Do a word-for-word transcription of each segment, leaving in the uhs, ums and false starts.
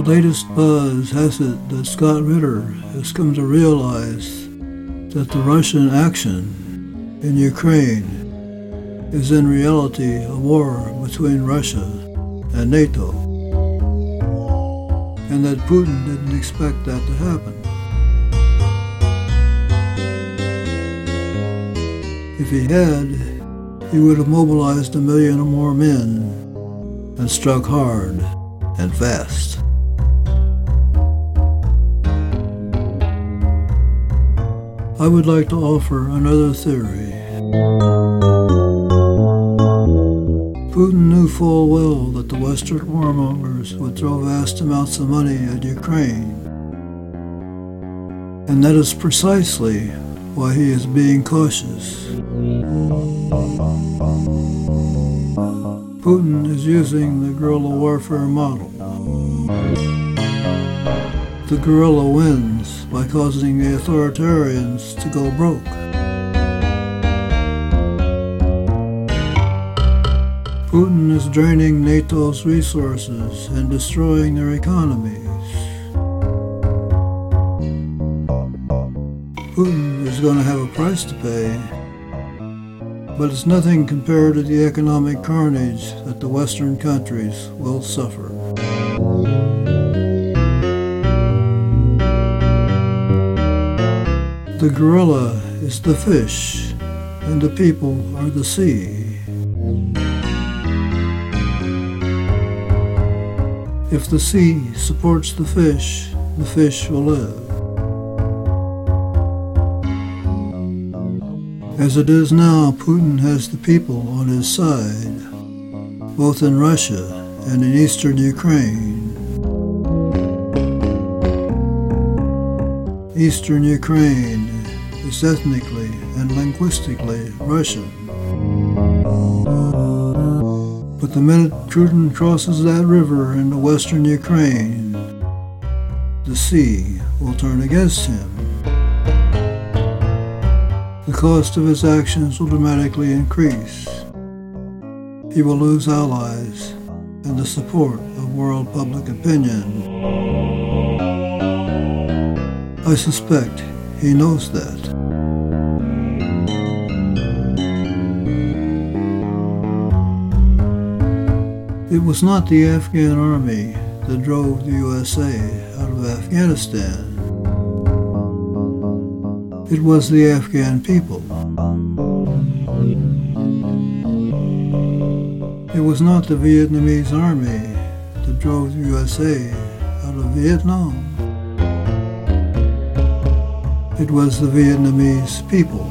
latest buzz has it that Scott Ritter has come to realize that the Russian action in Ukraine is in reality a war between Russia and NATO, and that Putin didn't expect that to happen. If he had, he would have mobilized a million or more men and struck hard and fast. I would like to offer another theory. Putin knew full well that the Western warmongers would throw vast amounts of money at Ukraine, and that is precisely why he is being cautious. Putin is using the guerrilla warfare model. The guerrilla wins by causing the authoritarians to go broke. Putin is draining NATO's resources and destroying their economies. Putin is going to have a price to pay, but it's nothing compared to the economic carnage that the Western countries will suffer. The gorilla is the fish, and the people are the sea. If the sea supports the fish, the fish will live. As it is now, Putin has the people on his side, both in Russia and in eastern Ukraine. Eastern Ukraine is ethnically and linguistically Russian. But the minute Putin crosses that river into western Ukraine, the sea will turn against him. The cost of his actions will dramatically increase. He will lose allies and the support of world public opinion. I suspect he knows that. It was not the Afghan army that drove the U S A out of Afghanistan. It was the Afghan people. It was not the Vietnamese army that drove the U S A out of Vietnam. It was the Vietnamese people.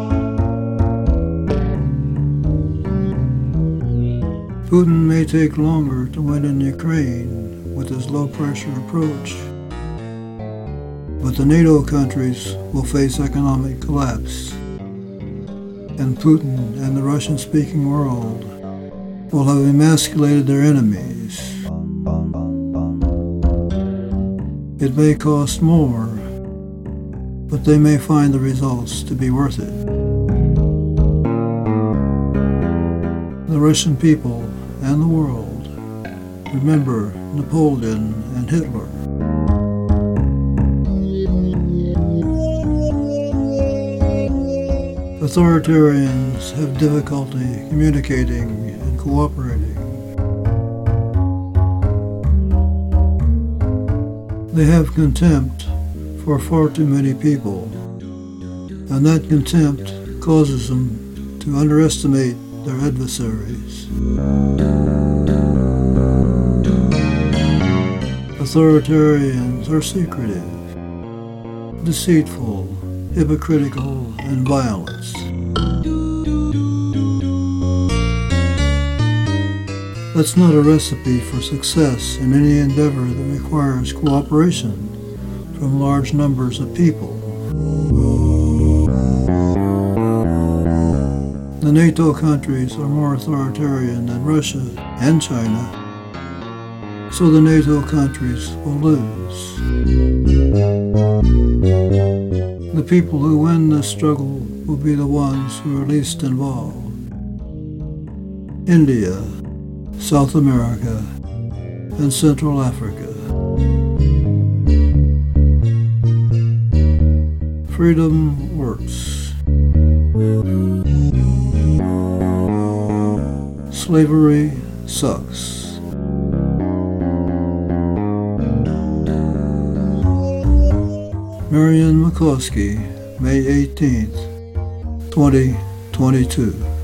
Putin may take longer to win in Ukraine with his low-pressure approach, but the NATO countries will face economic collapse, and Putin and the Russian-speaking world will have emasculated their enemies. It may cost more, but they may find the results to be worth it. The Russian people and the world remember Napoleon and Hitler. Authoritarians have difficulty communicating and cooperating. They have contempt for far too many people, and that contempt causes them to underestimate their adversaries. Authoritarians are secretive, deceitful, hypocritical, and violent. That's not a recipe for success in any endeavor that requires cooperation from large numbers of people. The NATO countries are more authoritarian than Russia and China, so the NATO countries will lose. The people who win this struggle will be the ones who are least involved. India, South America, and Central Africa. Freedom works. Slavery sucks. Marion McCloskey, May eighteenth, twenty twenty-two.